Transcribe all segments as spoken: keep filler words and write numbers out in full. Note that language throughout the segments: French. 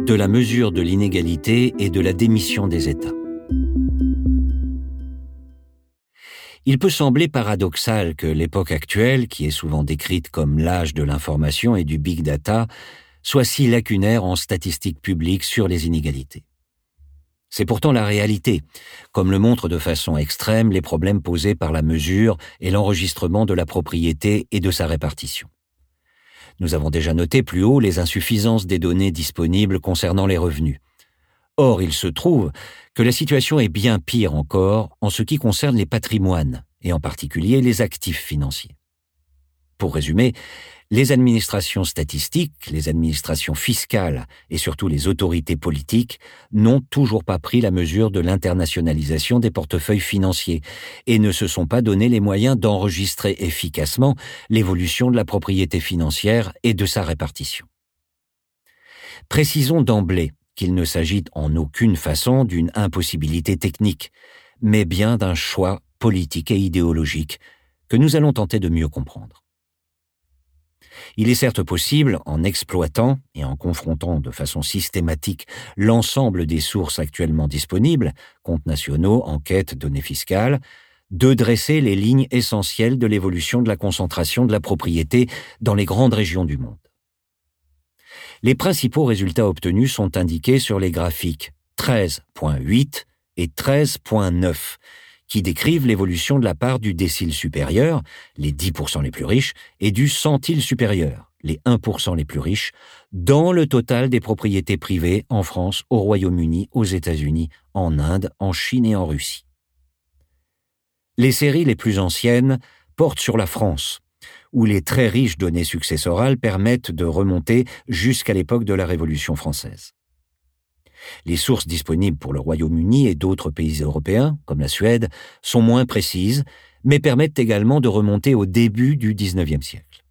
de la mesure de l'inégalité et de la démission des États. Il peut sembler paradoxal que l'époque actuelle, qui est souvent décrite comme l'âge de l'information et du big data, soit si lacunaire en statistiques publiques sur les inégalités. C'est pourtant la réalité, comme le montrent de façon extrême les problèmes posés par la mesure et l'enregistrement de la propriété et de sa répartition. Nous avons déjà noté plus haut les insuffisances des données disponibles concernant les revenus. Or, il se trouve que la situation est bien pire encore en ce qui concerne les patrimoines, et en particulier les actifs financiers. Pour résumer, les administrations statistiques, les administrations fiscales et surtout les autorités politiques n'ont toujours pas pris la mesure de l'internationalisation des portefeuilles financiers et ne se sont pas donné les moyens d'enregistrer efficacement l'évolution de la propriété financière et de sa répartition. Précisons d'emblée qu'il ne s'agit en aucune façon d'une impossibilité technique, mais bien d'un choix politique et idéologique que nous allons tenter de mieux comprendre. Il est certes possible, en exploitant et en confrontant de façon systématique l'ensemble des sources actuellement disponibles, comptes nationaux, enquêtes, données fiscales, de dresser les lignes essentielles de l'évolution de la concentration de la propriété dans les grandes régions du monde. Les principaux résultats obtenus sont indiqués sur les graphiques treize point huit et treize point neuf, qui décrivent l'évolution de la part du décile supérieur, les dix pour cent les plus riches, et du centile supérieur, les un pour cent les plus riches, dans le total des propriétés privées en France, au Royaume-Uni, aux États-Unis, en Inde, en Chine et en Russie. Les séries les plus anciennes portent sur la France, où les très riches données successorales permettent de remonter jusqu'à l'époque de la Révolution française. Les sources disponibles pour le Royaume-Uni et d'autres pays européens, comme la Suède, sont moins précises, mais permettent également de remonter au début du dix-neuvième siècle.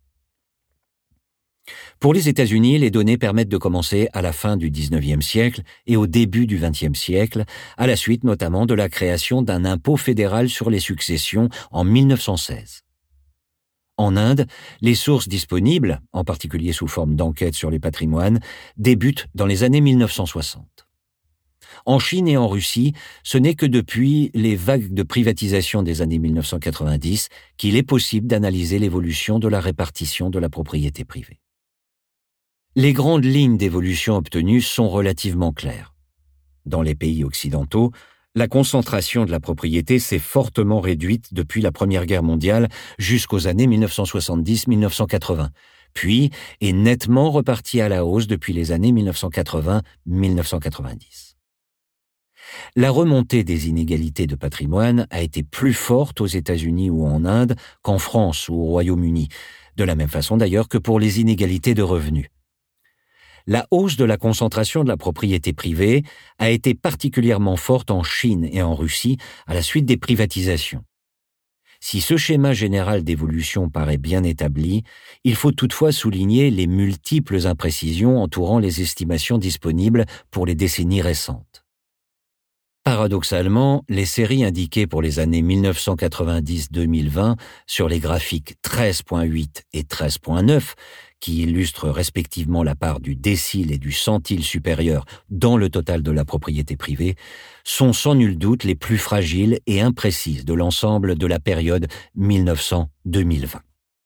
Pour les États-Unis, les données permettent de commencer à la fin du dix-neuvième siècle et au début du vingtième siècle, à la suite notamment de la création d'un impôt fédéral sur les successions en mille neuf cent seize. En Inde, les sources disponibles, en particulier sous forme d'enquêtes sur les patrimoines, débutent dans les années mille neuf cent soixante. En Chine et en Russie, ce n'est que depuis les vagues de privatisation des années mille neuf cent quatre-vingt-dix qu'il est possible d'analyser l'évolution de la répartition de la propriété privée. Les grandes lignes d'évolution obtenues sont relativement claires. Dans les pays occidentaux, la concentration de la propriété s'est fortement réduite depuis la Première Guerre mondiale jusqu'aux années mille neuf cent soixante-dix à mille neuf cent quatre-vingts, puis est nettement repartie à la hausse depuis les années mille neuf cent quatre-vingts à mille neuf cent quatre-vingt-dix. La remontée des inégalités de patrimoine a été plus forte aux États-Unis ou en Inde qu'en France ou au Royaume-Uni, de la même façon d'ailleurs que pour les inégalités de revenus. La hausse de la concentration de la propriété privée a été particulièrement forte en Chine et en Russie à la suite des privatisations. Si ce schéma général d'évolution paraît bien établi, il faut toutefois souligner les multiples imprécisions entourant les estimations disponibles pour les décennies récentes. Paradoxalement, les séries indiquées pour les années mille neuf cent quatre-vingt-dix à deux mille vingt sur les graphiques treize point huit et treize point neuf, qui illustrent respectivement la part du décile et du centile supérieur dans le total de la propriété privée, sont sans nul doute les plus fragiles et imprécises de l'ensemble de la période mille neuf cents à deux mille vingt.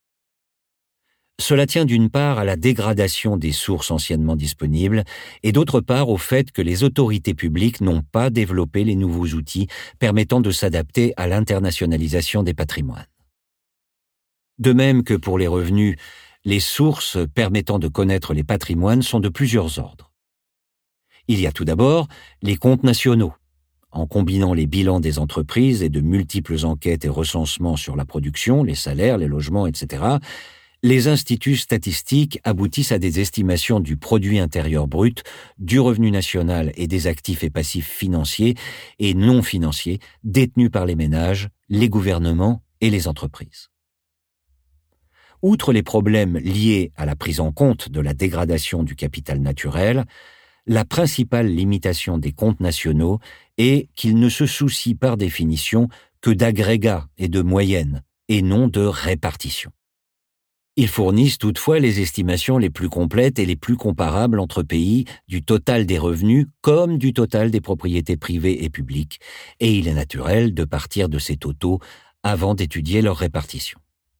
Cela tient d'une part à la dégradation des sources anciennement disponibles et d'autre part au fait que les autorités publiques n'ont pas développé les nouveaux outils permettant de s'adapter à l'internationalisation des patrimoines. De même que pour les revenus, les sources permettant de connaître les patrimoines sont de plusieurs ordres. Il y a tout d'abord les comptes nationaux. En combinant les bilans des entreprises et de multiples enquêtes et recensements sur la production, les salaires, les logements, et cetera, les instituts statistiques aboutissent à des estimations du produit intérieur brut, du revenu national et des actifs et passifs financiers et non financiers détenus par les ménages, les gouvernements et les entreprises. Outre les problèmes liés à la prise en compte de la dégradation du capital naturel, la principale limitation des comptes nationaux est qu'ils ne se soucient par définition que d'agrégats et de moyennes, et non de répartition. Ils fournissent toutefois les estimations les plus complètes et les plus comparables entre pays du total des revenus comme du total des propriétés privées et publiques, et il est naturel de partir de ces totaux avant d'étudier leur répartition.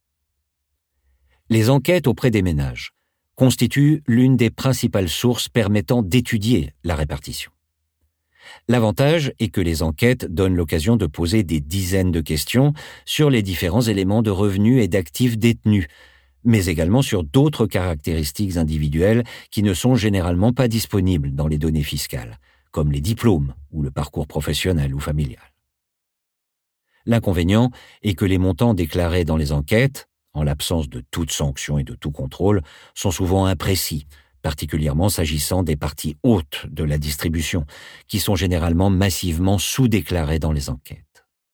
Les enquêtes auprès des ménages constituent l'une des principales sources permettant d'étudier la répartition. L'avantage est que les enquêtes donnent l'occasion de poser des dizaines de questions sur les différents éléments de revenus et d'actifs détenus, mais également sur d'autres caractéristiques individuelles qui ne sont généralement pas disponibles dans les données fiscales, comme les diplômes ou le parcours professionnel ou familial. L'inconvénient est que les montants déclarés dans les enquêtes, en l'absence de toute sanction et de tout contrôle, sont souvent imprécis, particulièrement s'agissant des parties hautes de la distribution, qui sont généralement massivement sous-déclarées dans les enquêtes.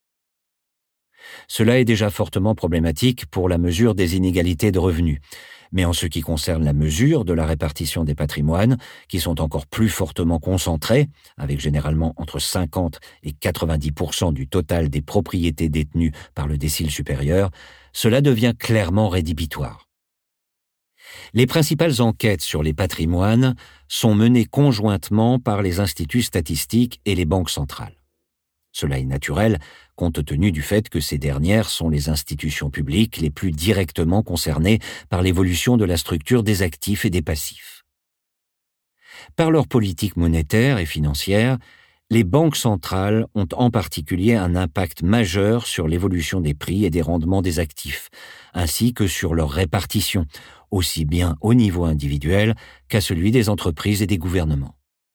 Cela est déjà fortement problématique pour la mesure des inégalités de revenus, mais en ce qui concerne la mesure de la répartition des patrimoines, qui sont encore plus fortement concentrés, avec généralement entre cinquante et quatre-vingt-dix pour cent du total des propriétés détenues par le décile supérieur, cela devient clairement rédhibitoire. Les principales enquêtes sur les patrimoines sont menées conjointement par les instituts statistiques et les banques centrales. Cela est naturel, compte tenu du fait que ces dernières sont les institutions publiques les plus directement concernées par l'évolution de la structure des actifs et des passifs. Par leur politique monétaire et financière, les banques centrales ont en particulier un impact majeur sur l'évolution des prix et des rendements des actifs, ainsi que sur leur répartition, aussi bien au niveau individuel qu'à celui des entreprises et des gouvernements.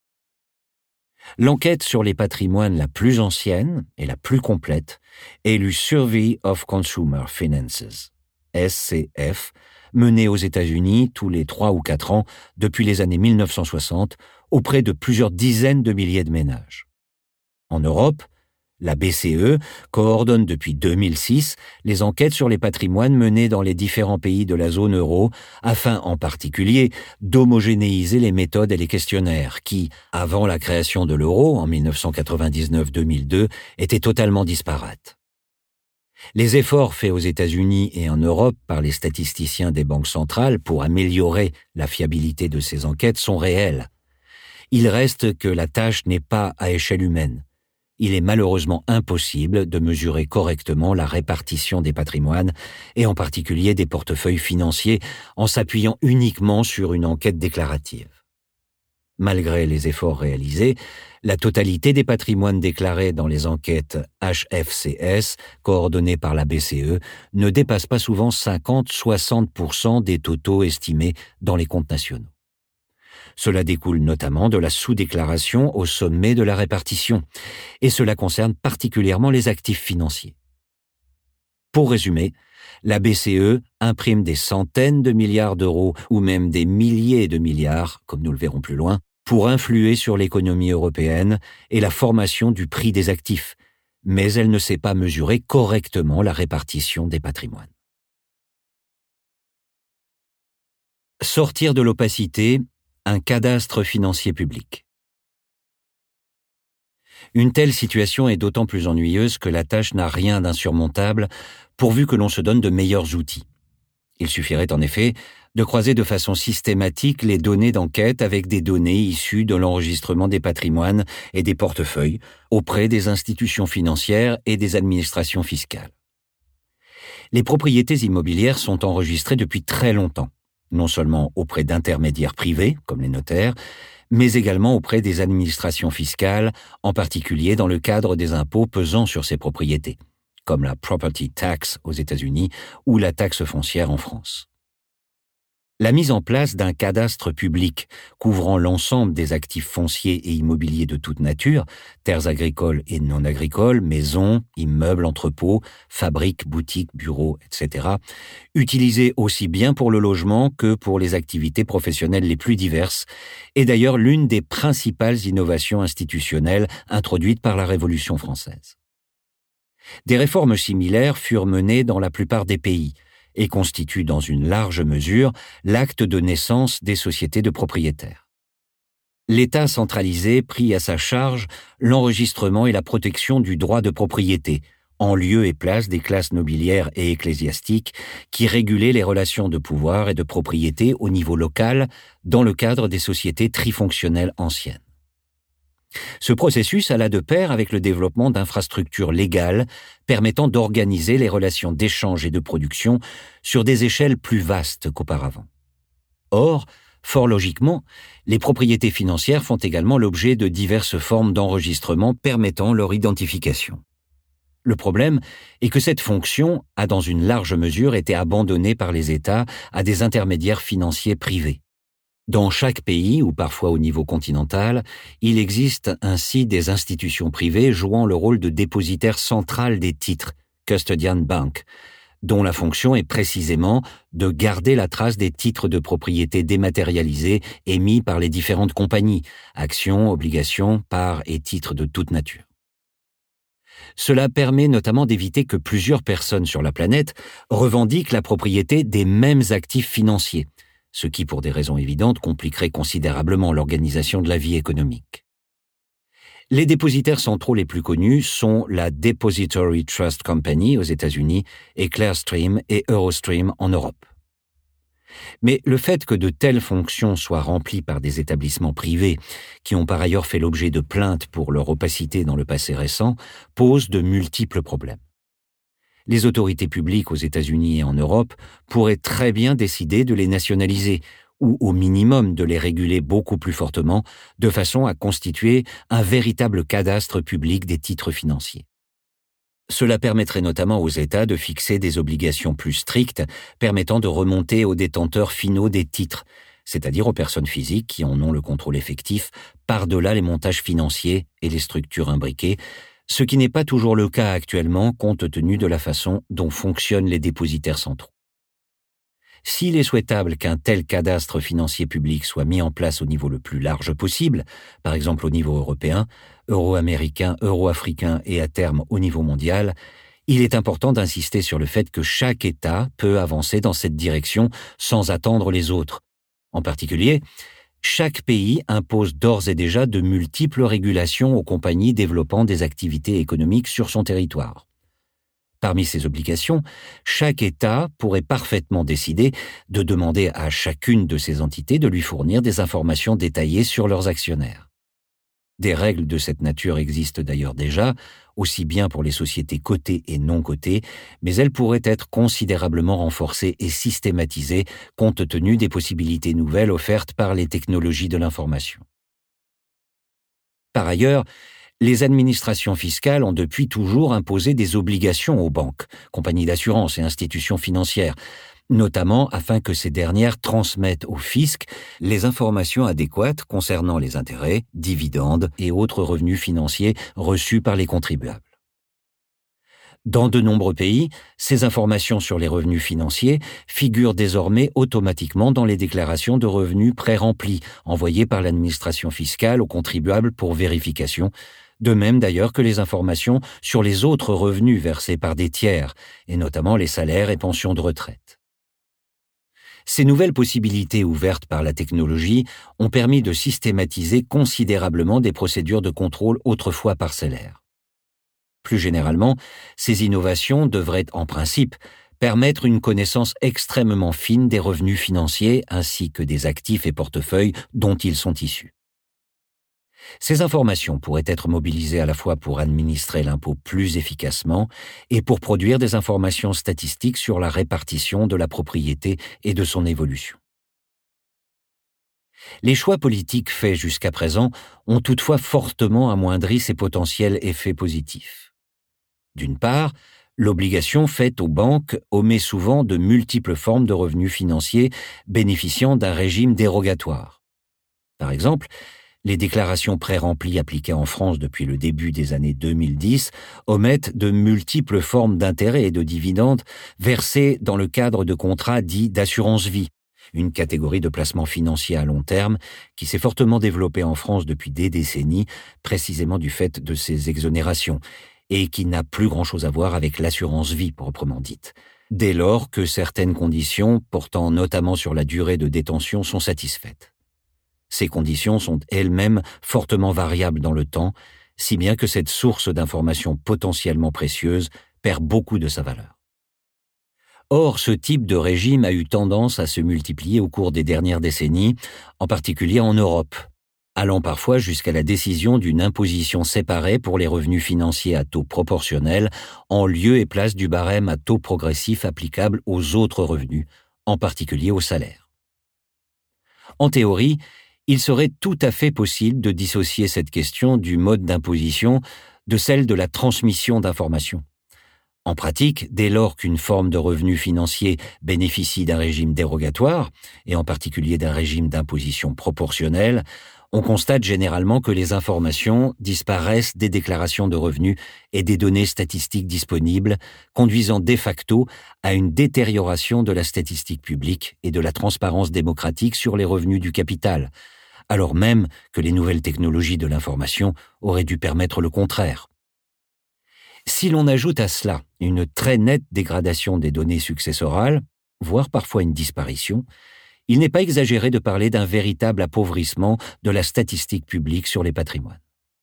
L'enquête sur les patrimoines la plus ancienne et la plus complète est le Survey of Consumer Finances, S C F, menée aux États-Unis tous les trois ou quatre ans depuis les années mille neuf cent soixante auprès de plusieurs dizaines de milliers de ménages. En Europe, la B C E coordonne depuis deux mille six les enquêtes sur les patrimoines menées dans les différents pays de la zone euro afin en particulier d'homogénéiser les méthodes et les questionnaires qui, avant la création de l'euro en mille neuf cent quatre-vingt-dix-neuf deux mille deux, étaient totalement disparates. Les efforts faits aux États-Unis et en Europe par les statisticiens des banques centrales pour améliorer la fiabilité de ces enquêtes sont réels. Il reste que la tâche n'est pas à échelle humaine. Il est malheureusement impossible de mesurer correctement la répartition des patrimoines et en particulier des portefeuilles financiers en s'appuyant uniquement sur une enquête déclarative. Malgré les efforts réalisés, la totalité des patrimoines déclarés dans les enquêtes H F C S, coordonnées par la B C E, ne dépasse pas souvent cinquante à soixante pour cent des totaux estimés dans les comptes nationaux. Cela découle notamment de la sous-déclaration au sommet de la répartition, et cela concerne particulièrement les actifs financiers. Pour résumer, la B C E imprime des centaines de milliards d'euros ou même des milliers de milliards, comme nous le verrons plus loin, pour influer sur l'économie européenne et la formation du prix des actifs, mais elle ne sait pas mesurer correctement la répartition des patrimoines. Sortir de l'opacité, un cadastre financier public. Une telle situation est d'autant plus ennuyeuse que la tâche n'a rien d'insurmontable pourvu que l'on se donne de meilleurs outils. Il suffirait en effet de croiser de façon systématique les données d'enquête avec des données issues de l'enregistrement des patrimoines et des portefeuilles auprès des institutions financières et des administrations fiscales. Les propriétés immobilières sont enregistrées depuis très longtemps, non seulement auprès d'intermédiaires privés, comme les notaires, mais également auprès des administrations fiscales, en particulier dans le cadre des impôts pesant sur ces propriétés, comme la property tax aux États-Unis ou la taxe foncière en France. La mise en place d'un cadastre public couvrant l'ensemble des actifs fonciers et immobiliers de toute nature, terres agricoles et non agricoles, maisons, immeubles, entrepôts, fabriques, boutiques, bureaux, et cetera, utilisés aussi bien pour le logement que pour les activités professionnelles les plus diverses, est d'ailleurs l'une des principales innovations institutionnelles introduites par la Révolution française. Des réformes similaires furent menées dans la plupart des pays, et constitue dans une large mesure l'acte de naissance des sociétés de propriétaires. L'État centralisé prit à sa charge l'enregistrement et la protection du droit de propriété, en lieu et place des classes nobiliaires et ecclésiastiques qui régulaient les relations de pouvoir et de propriété au niveau local dans le cadre des sociétés trifonctionnelles anciennes. Ce processus alla de pair avec le développement d'infrastructures légales permettant d'organiser les relations d'échange et de production sur des échelles plus vastes qu'auparavant. Or, fort logiquement, les propriétés financières font également l'objet de diverses formes d'enregistrement permettant leur identification. Le problème est que cette fonction a dans une large mesure été abandonnée par les États à des intermédiaires financiers privés. Dans chaque pays, ou parfois au niveau continental, il existe ainsi des institutions privées jouant le rôle de dépositaire central des titres, custodian bank, dont la fonction est précisément de garder la trace des titres de propriété dématérialisés émis par les différentes compagnies, actions, obligations, parts et titres de toute nature. Cela permet notamment d'éviter que plusieurs personnes sur la planète revendiquent la propriété des mêmes actifs financiers, ce qui, pour des raisons évidentes, compliquerait considérablement l'organisation de la vie économique. Les dépositaires centraux les plus connus sont la Depository Trust Company aux États-Unis et Clearstream et Eurostream en Europe. Mais le fait que de telles fonctions soient remplies par des établissements privés, qui ont par ailleurs fait l'objet de plaintes pour leur opacité dans le passé récent, pose de multiples problèmes. Les autorités publiques aux États-Unis et en Europe pourraient très bien décider de les nationaliser, ou au minimum de les réguler beaucoup plus fortement, de façon à constituer un véritable cadastre public des titres financiers. Cela permettrait notamment aux États de fixer des obligations plus strictes permettant de remonter aux détenteurs finaux des titres, c'est-à-dire aux personnes physiques qui en ont le contrôle effectif par-delà les montages financiers et les structures imbriquées, ce qui n'est pas toujours le cas actuellement compte tenu de la façon dont fonctionnent les dépositaires centraux. S'il est souhaitable qu'un tel cadastre financier public soit mis en place au niveau le plus large possible, par exemple au niveau européen, euro-américain, euro-africain et à terme au niveau mondial, il est important d'insister sur le fait que chaque État peut avancer dans cette direction sans attendre les autres. En particulier, chaque pays impose d'ores et déjà de multiples régulations aux compagnies développant des activités économiques sur son territoire. Parmi ces obligations, chaque État pourrait parfaitement décider de demander à chacune de ces entités de lui fournir des informations détaillées sur leurs actionnaires. Des règles de cette nature existent d'ailleurs déjà, aussi bien pour les sociétés cotées et non cotées, mais elles pourraient être considérablement renforcées et systématisées compte tenu des possibilités nouvelles offertes par les technologies de l'information. Par ailleurs, les administrations fiscales ont depuis toujours imposé des obligations aux banques, compagnies d'assurance et institutions financières, notamment afin que ces dernières transmettent au fisc les informations adéquates concernant les intérêts, dividendes et autres revenus financiers reçus par les contribuables. Dans de nombreux pays, ces informations sur les revenus financiers figurent désormais automatiquement dans les déclarations de revenus pré-remplies envoyées par l'administration fiscale aux contribuables pour vérification, de même d'ailleurs que les informations sur les autres revenus versés par des tiers, et notamment les salaires et pensions de retraite. Ces nouvelles possibilités ouvertes par la technologie ont permis de systématiser considérablement des procédures de contrôle autrefois parcellaires. Plus généralement, ces innovations devraient, en principe, permettre une connaissance extrêmement fine des revenus financiers ainsi que des actifs et portefeuilles dont ils sont issus. Ces informations pourraient être mobilisées à la fois pour administrer l'impôt plus efficacement et pour produire des informations statistiques sur la répartition de la propriété et de son évolution. Les choix politiques faits jusqu'à présent ont toutefois fortement amoindri ces potentiels effets positifs. D'une part, l'obligation faite aux banques omet souvent de multiples formes de revenus financiers bénéficiant d'un régime dérogatoire. Par exemple, les déclarations pré-remplies appliquées en France depuis le début des années deux mille dix omettent de multiples formes d'intérêts et de dividendes versés dans le cadre de contrats dits d'assurance vie, une catégorie de placements financiers à long terme qui s'est fortement développée en France depuis des décennies, précisément du fait de ces exonérations, et qui n'a plus grand-chose à voir avec l'assurance vie proprement dite, dès lors que certaines conditions, portant notamment sur la durée de détention, sont satisfaites. Ces conditions sont elles-mêmes fortement variables dans le temps, si bien que cette source d'informations potentiellement précieuse perd beaucoup de sa valeur. Or, ce type de régime a eu tendance à se multiplier au cours des dernières décennies, en particulier en Europe, allant parfois jusqu'à la décision d'une imposition séparée pour les revenus financiers à taux proportionnel, en lieu et place du barème à taux progressif applicable aux autres revenus, en particulier aux salaires. En théorie, il serait tout à fait possible de dissocier cette question du mode d'imposition de celle de la transmission d'informations. En pratique, dès lors qu'une forme de revenu financier bénéficie d'un régime dérogatoire, et en particulier d'un régime d'imposition proportionnelle, on constate généralement que les informations disparaissent des déclarations de revenus et des données statistiques disponibles, conduisant de facto à une détérioration de la statistique publique et de la transparence démocratique sur les revenus du capital, alors même que les nouvelles technologies de l'information auraient dû permettre le contraire. Si l'on ajoute à cela une très nette dégradation des données successorales, voire parfois une disparition, il n'est pas exagéré de parler d'un véritable appauvrissement de la statistique publique sur les patrimoines.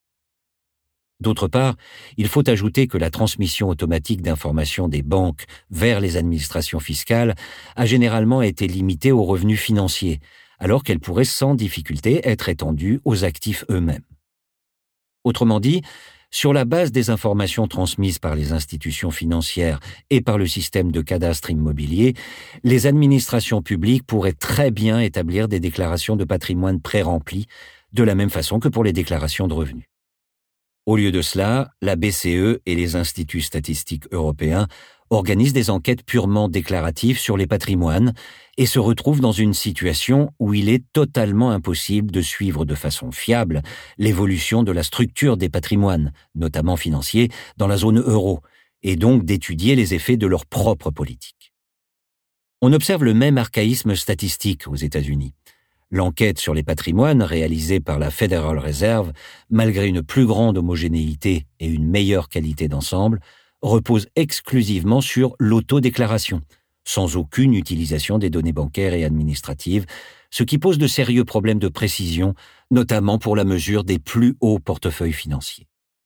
D'autre part, il faut ajouter que la transmission automatique d'informations des banques vers les administrations fiscales a généralement été limitée aux revenus financiers, alors qu'elle pourrait sans difficulté être étendue aux actifs eux-mêmes. Autrement dit, sur la base des informations transmises par les institutions financières et par le système de cadastre immobilier, les administrations publiques pourraient très bien établir des déclarations de patrimoine pré-remplies, de la même façon que pour les déclarations de revenus. Au lieu de cela, la B C E et les instituts statistiques européens organisent des enquêtes purement déclaratives sur les patrimoines et se retrouvent dans une situation où il est totalement impossible de suivre de façon fiable l'évolution de la structure des patrimoines, notamment financiers, dans la zone euro, et donc d'étudier les effets de leur propre politique. On observe le même archaïsme statistique aux États-Unis. L'enquête sur les patrimoines réalisée par la Federal Reserve, malgré une plus grande homogénéité et une meilleure qualité d'ensemble, repose exclusivement sur l'autodéclaration, sans aucune utilisation des données bancaires et administratives, ce qui pose de sérieux problèmes de précision, notamment pour la mesure des plus hauts portefeuilles financiers.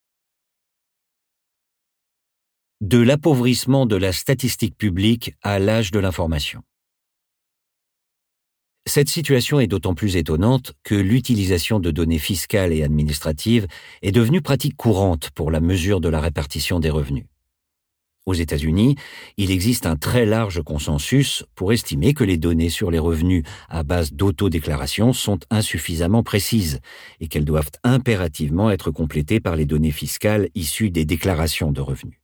De l'appauvrissement de la statistique publique à l'âge de l'information. Cette situation est d'autant plus étonnante que l'utilisation de données fiscales et administratives est devenue pratique courante pour la mesure de la répartition des revenus. Aux États-Unis, il existe un très large consensus pour estimer que les données sur les revenus à base d'autodéclaration sont insuffisamment précises et qu'elles doivent impérativement être complétées par les données fiscales issues des déclarations de revenus.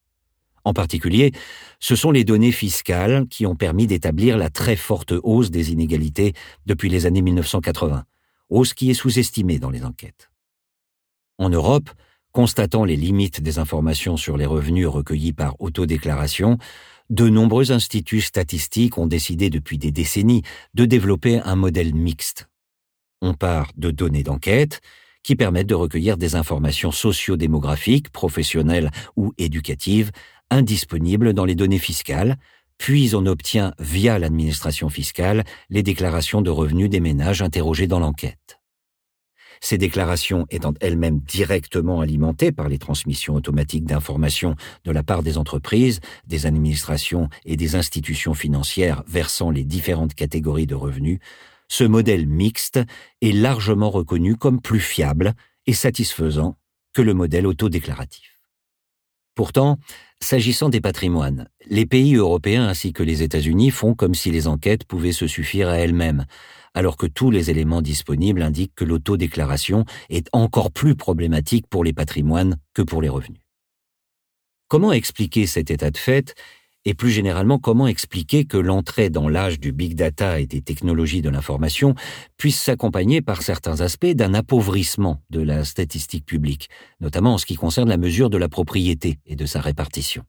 En particulier, ce sont les données fiscales qui ont permis d'établir la très forte hausse des inégalités depuis les années mille neuf cent quatre-vingts, hausse qui est sous-estimée dans les enquêtes. En Europe, constatant les limites des informations sur les revenus recueillis par autodéclaration, de nombreux instituts statistiques ont décidé depuis des décennies de développer un modèle mixte. On part de données d'enquête qui permettent de recueillir des informations socio-démographiques, professionnelles ou éducatives indisponibles dans les données fiscales, puis on obtient via l'administration fiscale les déclarations de revenus des ménages interrogés dans l'enquête. Ces déclarations étant elles-mêmes directement alimentées par les transmissions automatiques d'informations de la part des entreprises, des administrations et des institutions financières versant les différentes catégories de revenus, ce modèle mixte est largement reconnu comme plus fiable et satisfaisant que le modèle autodéclaratif. Pourtant, s'agissant des patrimoines, les pays européens ainsi que les États-Unis font comme si les enquêtes pouvaient se suffire à elles-mêmes, alors que tous les éléments disponibles indiquent que l'autodéclaration est encore plus problématique pour les patrimoines que pour les revenus. Comment expliquer cet état de fait et plus généralement comment expliquer que l'entrée dans l'âge du big data et des technologies de l'information puisse s'accompagner par certains aspects d'un appauvrissement de la statistique publique, notamment en ce qui concerne la mesure de la propriété et de sa répartition.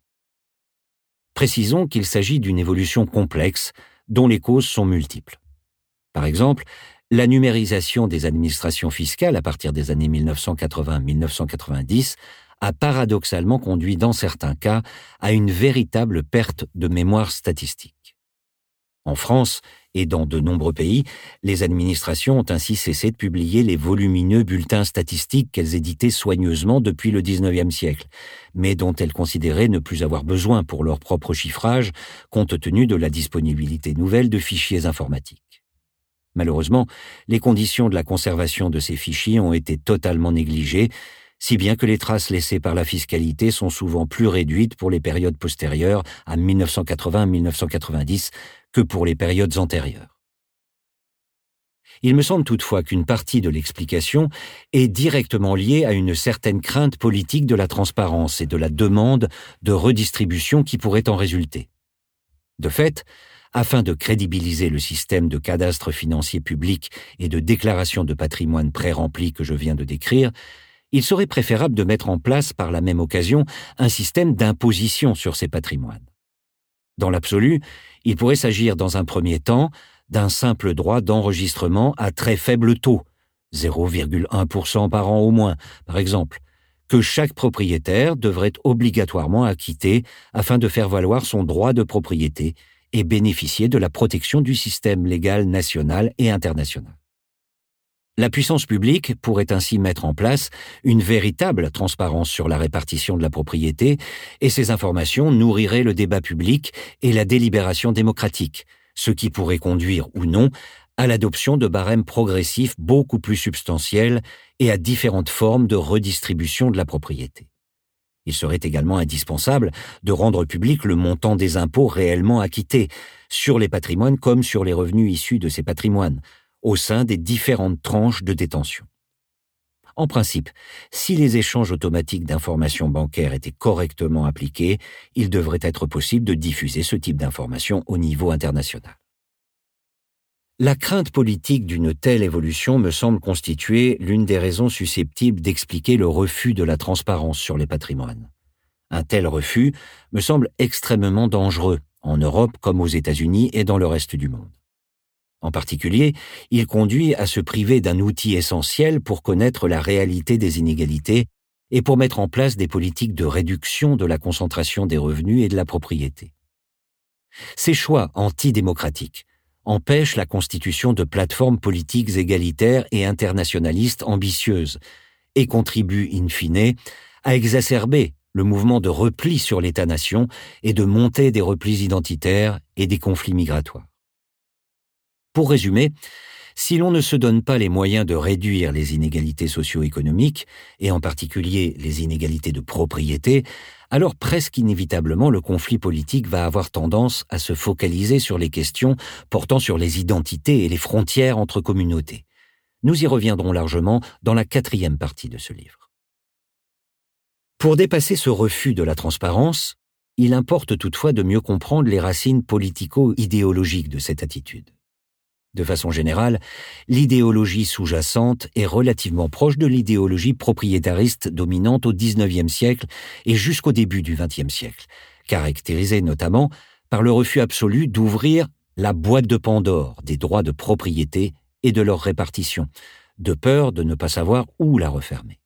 Précisons qu'il s'agit d'une évolution complexe dont les causes sont multiples. Par exemple, la numérisation des administrations fiscales à partir des années mille neuf cent quatre-vingts à mille neuf cent quatre-vingt-dix a paradoxalement conduit dans certains cas à une véritable perte de mémoire statistique. En France et dans de nombreux pays, les administrations ont ainsi cessé de publier les volumineux bulletins statistiques qu'elles éditaient soigneusement depuis le dix-neuvième siècle, mais dont elles considéraient ne plus avoir besoin pour leur propre chiffrage, compte tenu de la disponibilité nouvelle de fichiers informatiques. Malheureusement, les conditions de la conservation de ces fichiers ont été totalement négligées, si bien que les traces laissées par la fiscalité sont souvent plus réduites pour les périodes postérieures à mille neuf cent quatre-vingts à mille neuf cent quatre-vingt-dix que pour les périodes antérieures. Il me semble toutefois qu'une partie de l'explication est directement liée à une certaine crainte politique de la transparence et de la demande de redistribution qui pourrait en résulter. De fait, afin de crédibiliser le système de cadastre financier public et de déclaration de patrimoine pré-rempli que je viens de décrire, il serait préférable de mettre en place par la même occasion un système d'imposition sur ces patrimoines. Dans l'absolu, il pourrait s'agir dans un premier temps d'un simple droit d'enregistrement à très faible taux, zéro virgule un pour cent par an au moins, par exemple, que chaque propriétaire devrait obligatoirement acquitter afin de faire valoir son droit de propriété et bénéficier de la protection du système légal national et international. La puissance publique pourrait ainsi mettre en place une véritable transparence sur la répartition de la propriété et ces informations nourriraient le débat public et la délibération démocratique, ce qui pourrait conduire ou non à l'adoption de barèmes progressifs beaucoup plus substantiels et à différentes formes de redistribution de la propriété. Il serait également indispensable de rendre public le montant des impôts réellement acquittés, sur les patrimoines comme sur les revenus issus de ces patrimoines, au sein des différentes tranches de détention. En principe, si les échanges automatiques d'informations bancaires étaient correctement appliqués, il devrait être possible de diffuser ce type d'informations au niveau international. La crainte politique d'une telle évolution me semble constituer l'une des raisons susceptibles d'expliquer le refus de la transparence sur les patrimoines. Un tel refus me semble extrêmement dangereux, en Europe comme aux États-Unis et dans le reste du monde. En particulier, il conduit à se priver d'un outil essentiel pour connaître la réalité des inégalités et pour mettre en place des politiques de réduction de la concentration des revenus et de la propriété. Ces choix antidémocratiques empêchent la constitution de plateformes politiques égalitaires et internationalistes ambitieuses et contribuent, in fine, à exacerber le mouvement de repli sur l'État-nation et de montée des replis identitaires et des conflits migratoires. Pour résumer, si l'on ne se donne pas les moyens de réduire les inégalités socio-économiques, et en particulier les inégalités de propriété, alors presque inévitablement le conflit politique va avoir tendance à se focaliser sur les questions portant sur les identités et les frontières entre communautés. Nous y reviendrons largement dans la quatrième partie de ce livre. Pour dépasser ce refus de la transparence, il importe toutefois de mieux comprendre les racines politico-idéologiques de cette attitude. De façon générale, l'idéologie sous-jacente est relativement proche de l'idéologie propriétariste dominante au dix-neuvième siècle et jusqu'au début du vingtième siècle, caractérisée notamment par le refus absolu d'ouvrir la boîte de Pandore des droits de propriété et de leur répartition, de peur de ne pas savoir où la refermer.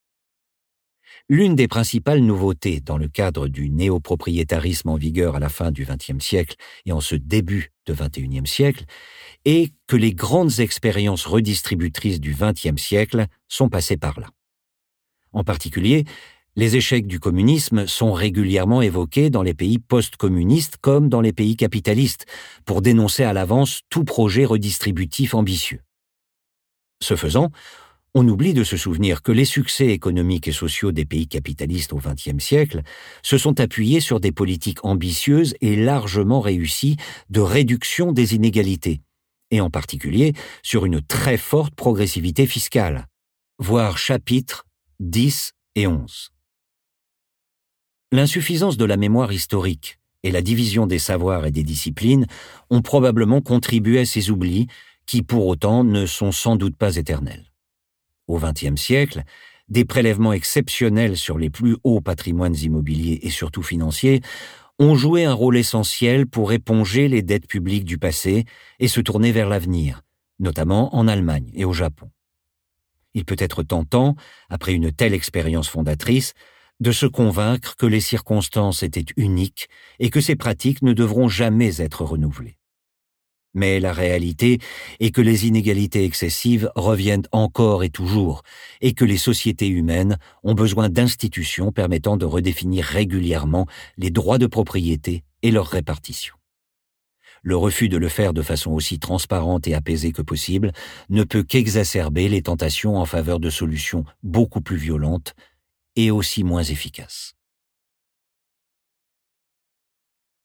L'une des principales nouveautés dans le cadre du néopropriétarisme en vigueur à la fin du vingtième siècle et en ce début du vingt et unième siècle est que les grandes expériences redistributrices du vingtième siècle sont passées par là. En particulier, les échecs du communisme sont régulièrement évoqués dans les pays post-communistes comme dans les pays capitalistes pour dénoncer à l'avance tout projet redistributif ambitieux. Ce faisant, on oublie de se souvenir que les succès économiques et sociaux des pays capitalistes au vingtième siècle se sont appuyés sur des politiques ambitieuses et largement réussies de réduction des inégalités, et en particulier sur une très forte progressivité fiscale, voir chapitres dix et onze. L'insuffisance de la mémoire historique et la division des savoirs et des disciplines ont probablement contribué à ces oublis qui, pour autant, ne sont sans doute pas éternels. Au vingtième siècle, des prélèvements exceptionnels sur les plus hauts patrimoines immobiliers et surtout financiers ont joué un rôle essentiel pour éponger les dettes publiques du passé et se tourner vers l'avenir, notamment en Allemagne et au Japon. Il peut être tentant, après une telle expérience fondatrice, de se convaincre que les circonstances étaient uniques et que ces pratiques ne devront jamais être renouvelées. Mais la réalité est que les inégalités excessives reviennent encore et toujours, et que les sociétés humaines ont besoin d'institutions permettant de redéfinir régulièrement les droits de propriété et leur répartition. Le refus de le faire de façon aussi transparente et apaisée que possible ne peut qu'exacerber les tentations en faveur de solutions beaucoup plus violentes et aussi moins efficaces.